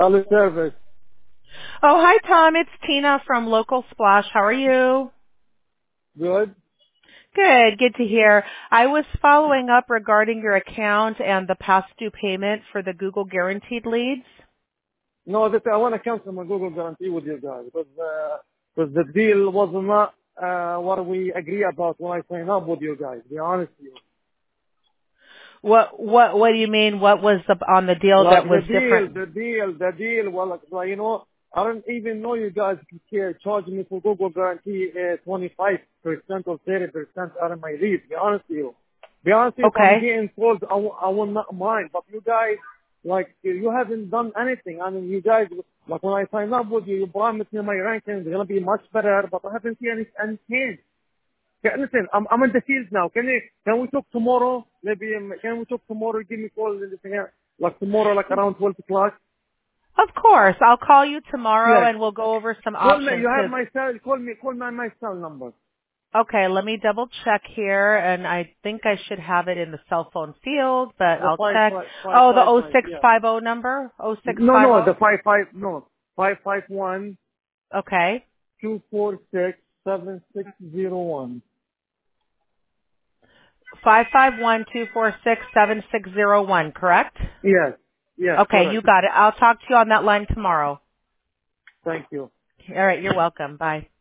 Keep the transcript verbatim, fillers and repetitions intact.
Early service. Oh, hi, Tom. It's Tina from Local Splash. How are you? Good. Good. Good to hear. I was following up regarding your account and the past due payment for the Google Guaranteed leads. No, that I want to cancel my Google guarantee with you guys because uh, because the deal was not uh, what we agree about when I sign up with you guys. To be honest with you. What what what do you mean? What was the, on the deal Like that the was deal, different? the deal, the deal. Well, like, like, you know, I don't even know you guys care charging me for Google guarantee uh, twenty-five percent or thirty percent out of my lead. Be honest with you. Be honest with you, if I'm Okay. getting told, I will, I will not mind. But you guys, like, you haven't done anything. I mean, you guys, like when I sign up with you, you promised me my ranking is gonna be much better, but I haven't seen any any change. Okay, listen, I'm I'm in the field now. Can you can we talk tomorrow? Maybe um, can we talk tomorrow? Give me a call and listen here. Like tomorrow, like around twelve o'clock. Of course. I'll call you tomorrow Yes. and we'll go over some Call me. options You have 'cause my cell. Call me. Call my my cell number. okay, let me double check here, and I think I should have it in the cell phone field, but The I'll five check. five five Oh, the five oh five. six Yeah. five oh number? oh six No, five no. The oh? five five. No. Five five one Okay. two four six seven six zero one. Five five one two four six seven six zero one, correct? Yes. Yes. Okay, you Correct. got it. I'll talk to you on that line tomorrow. Thank you. All right, you're welcome. Bye.